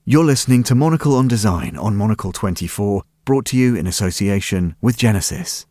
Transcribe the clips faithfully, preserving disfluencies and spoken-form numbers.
You're listening to Monocle on Design on Monocle twenty-four, brought to you in association with Genesis.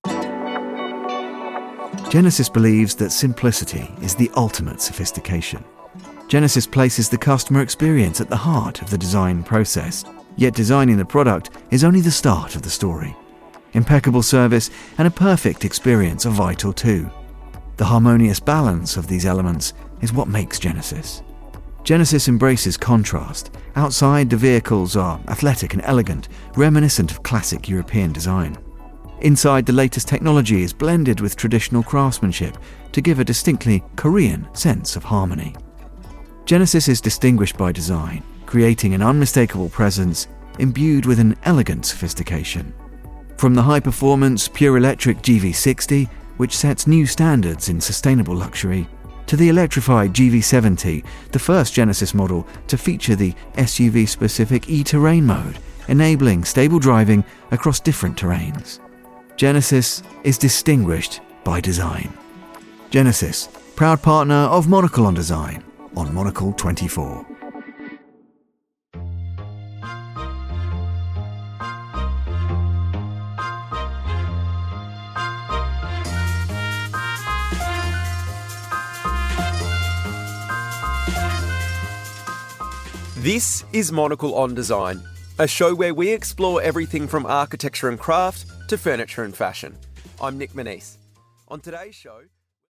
Genesis believes that simplicity is the ultimate sophistication. Genesis places the customer experience at the heart of the design process, yet designing the product is only the start of the story. Impeccable service and a perfect experience are vital too. The harmonious balance of these elements is what makes Genesis. Genesis embraces contrast. Outside, the vehicles are athletic and elegant, reminiscent of classic European design. Inside, the latest technology is blended with traditional craftsmanship to give a distinctly Korean sense of harmony. Genesis is distinguished by design, creating an unmistakable presence imbued with an elegant sophistication. From the high-performance, pure electric G V sixty, which sets new standards in sustainable luxury, to the electrified G V seventy, the first Genesis model to feature the S U V-specific E-Terrain mode, enabling stable driving across different terrains. Genesis is distinguished by design. Genesis, proud partner of Monocle on Design on Monocle twenty-four. This is Monocle on Design, a show where we explore everything from architecture and craft to furniture and fashion. I'm Nick Manise. On today's show...